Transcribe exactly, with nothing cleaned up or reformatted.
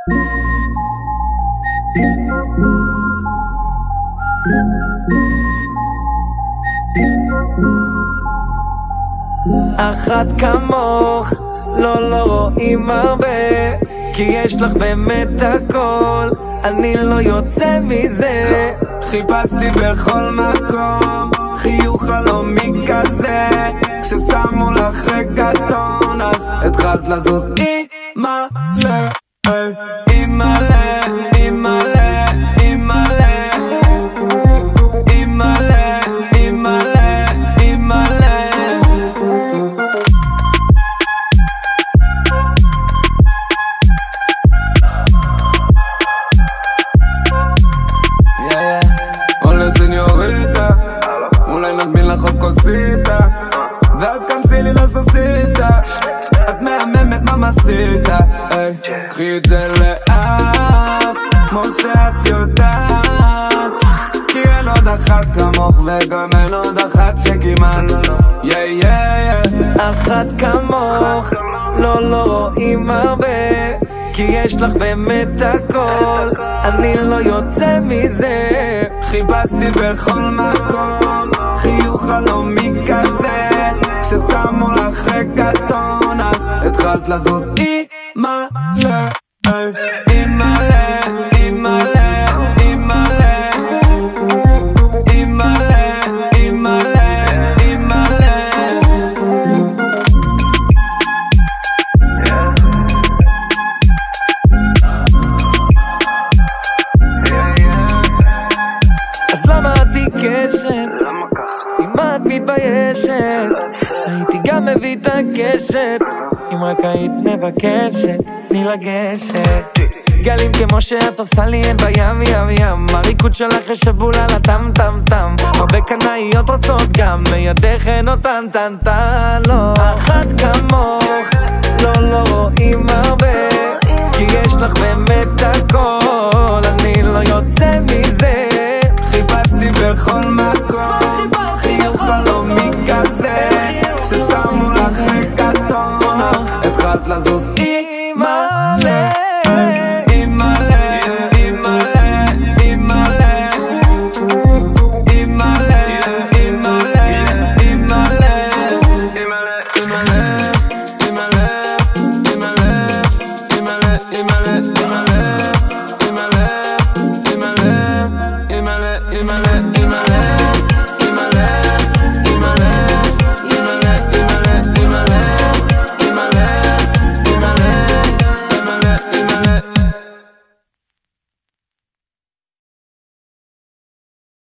אחת כמוך לא לא רואים הרבה, כי יש לך באמת הכל, אני לא יוצא מזה. חיפשתי בכל מקום חיוך חלומי כזה, כששמו לך רגטון אז התחלת לזוז אימא'לה, אימא'לה, אימא'לה, אימא'לה, אימא'לה, אימא'לה, אימא'לה. Hola señorita, אולי נזמין לך עוד כוסיתה, ואז כנסי לי לסוסיתה, את מהממת ממסיתה. קחי את זה לאט, כמו שאת יודעת, כי אין עוד אחת כמוך וגם אין עוד אחת שכמעט. יא יא יא. אחת כמוך לא לא רואים הרבה, כי יש לך באמת הכל, אני לא יוצא מזה. חיפשתי בכל מקום חיוך חלומי כזה, כששמו לך רגטון אז התחלת לזוז אימא'לה, אימא'לה, אימא'לה, אימא'לה, אימא'לה, אימא'לה, אימא'לה. אז למה את עיקשת? אם את מתביישת, הייתי גם מביא את הקשת, אם רק היית מבקשת תני לגשת. גלים כמו שאת עושה לי אין בים ים ים, הריקוד שלך יושב בול על הטם טם טם, הרבה קנאיות רוצות גם מידך אין אותן טן טן. לא אחת כמוך לא לא רואים הרבה,